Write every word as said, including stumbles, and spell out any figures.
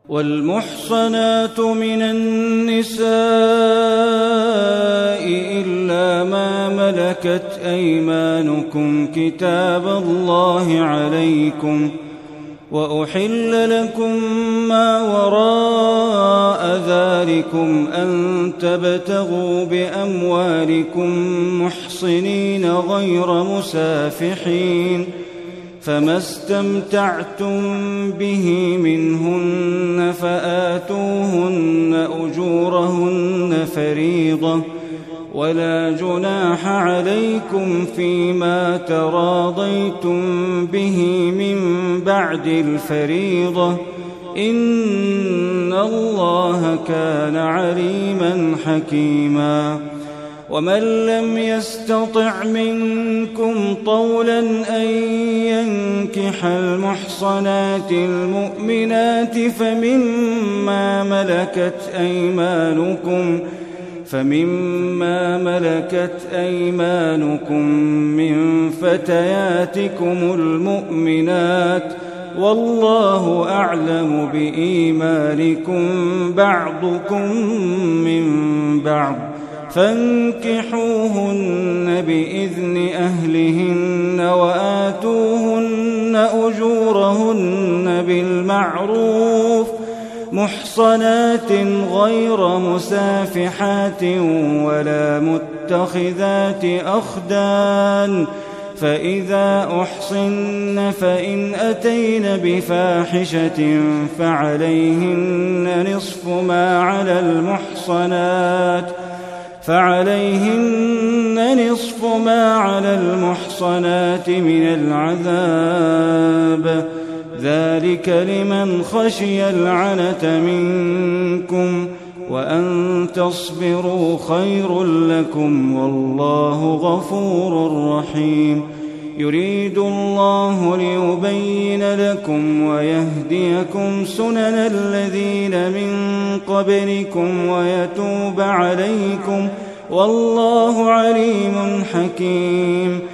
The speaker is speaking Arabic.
والمحصنات من النساء إلا ما ملكت أيمانكم كتاب الله عليكم، وأحل لكم ما وراء ذلكم أن تبتغوا بأموالكم محصنين غير مسافحين، فما استمتعتم به منهن فآتوهن أجورهن فريضة، ولا جناح عليكم فيما تراضيتم به من بعد الفريضة، إن الله كان عليما حكيما. ومن لم يستطع منكم طولا أن ينكح المحصنات المؤمنات فمما ملكت أيمانكم فمما ملكت أيمانكم من فتياتكم المؤمنات، والله أعلم بإيمانكم بعضكم من بعض، فانكحوهن بإذن أهلهن وآتوهن أجورهن بالمعروف محصنات غير مسافحات ولا متخذات أخدان، فإذا أحصن فإن أتين بفاحشة فعليهن نصف ما على المحصنات فعليهن نصف ما على المحصنات من العذاب، ذلك لمن خشي العنة منكم، وأن تصبروا خير لكم، والله غفور رحيم. يريد الله ليبين لكم ويهديكم سنن الذين من قبلكم ويتوب عليكم، والله عليم حكيم.